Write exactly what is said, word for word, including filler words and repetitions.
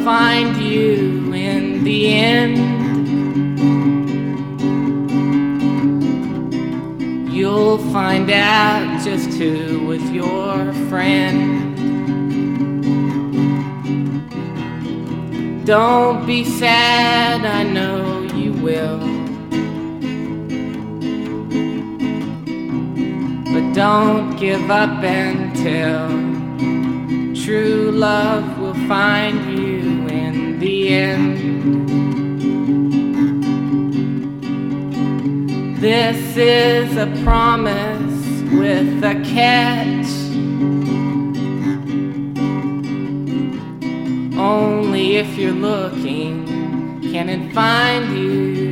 find you in the end. You'll find out just who was your friend. Don't be sad, I know you will. But don't give up until true love will find you in the end. This is a promise with a catch. Only if you're looking can it find you.